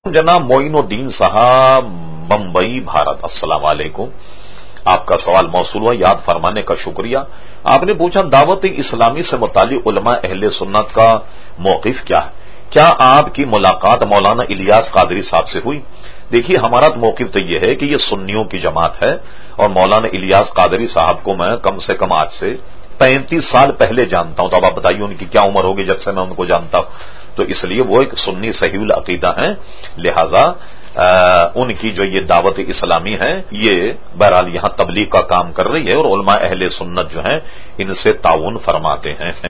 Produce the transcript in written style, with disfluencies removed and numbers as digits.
जनाब मोइनुद्दीन साहब, बंबई, भारत। अस्सलाम वालेकुम। आपका सवाल मौसूल हुआ, याद फरमाने का शुक्रिया। आपने पूछा दावत इस्लामी से मुताल्लिक उलमा अहले सुन्नत का मौकिफ क्या है, क्या आपकी मुलाकात मौलाना इलियास कादरी साहब से हुई? देखिए, हमारा मौकिफ तो यह है कि यह सुन्नियों की जमात है और मौलाना इलियास कादरी साहब को मैं कम से कम आज से 35 साल पहले जानता हूं। तो अब आप बताइए उनकी क्या उम्र होगी जब से मैं उनको जानता हूं। तो इसलिए वो एक सुन्नी सहीउल अकीदा है, लिहाजा उनकी जो ये दावत इस्लामी है ये बहरहाल यहां तबलीग का काम कर रही है और उलमा अहले सुन्नत जो है इनसे ताउन फरमाते हैं।